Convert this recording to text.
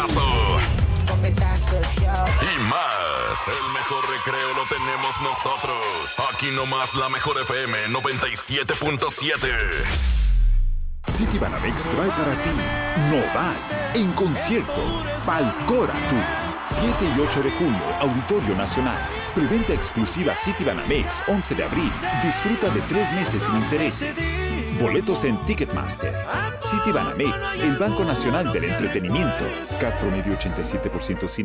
chocolatazo. Y más. El mejor recreo lo tenemos nosotros. Aquí nomás la mejor FM 97.7. Citibanamex trae para ti Nodal en concierto Palcora Tour. 7 y 8 de junio, Auditorio Nacional. Preventa exclusiva Citibanamex, 11 de abril. Disfruta de 3 meses sin intereses. Boletos en Ticketmaster. Citibanamex, el Banco Nacional del Entretenimiento. CAT promedio 87% sin